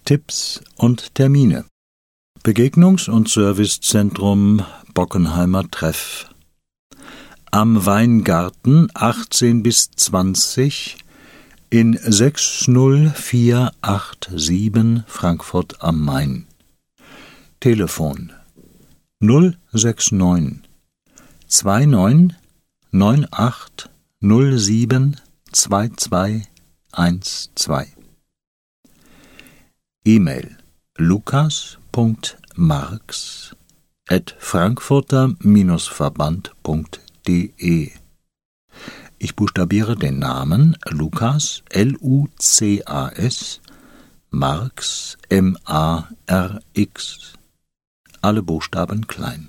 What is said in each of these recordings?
Tipps und Termine. Begegnungs- und Servicezentrum Bockenheimer Treff. Am Weingarten 18 bis 20 in 60487 Frankfurt am Main. Telefon 069 29 98 07 2212. E-Mail lukas.marx@frankfurter-verband.de. Ich buchstabiere den Namen Lukas, L-U-C-A-S, Marx, M-A-R-X. Alle Buchstaben klein.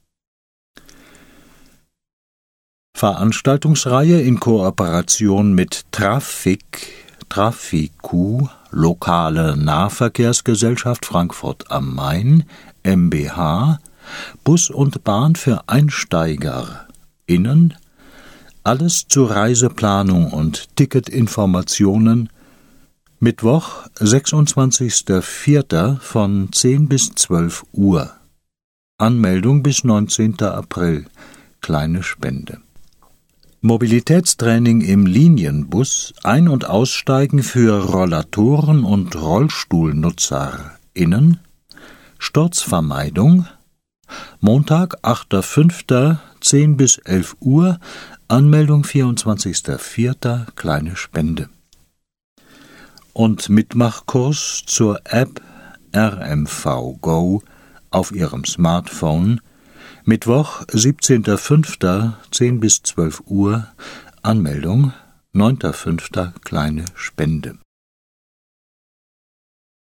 Veranstaltungsreihe in Kooperation mit Trafiku, Lokale Nahverkehrsgesellschaft Frankfurt am Main, mbH, Bus und Bahn für EinsteigerInnen, alles zur Reiseplanung und Ticketinformationen, Mittwoch, 26.04. von 10 bis 12 Uhr. Anmeldung bis 19. April, kleine Spende. Mobilitätstraining im Linienbus, Ein- und Aussteigen für Rollatoren- und RollstuhlnutzerInnen, Sturzvermeidung, Montag, 8.05., 10 bis 11 Uhr, Anmeldung 24.04., kleine Spende. Und Mitmachkurs zur App RMV Go auf Ihrem Smartphone, Mittwoch, 17.05., 10 bis 12 Uhr, Anmeldung 9.05., kleine Spende.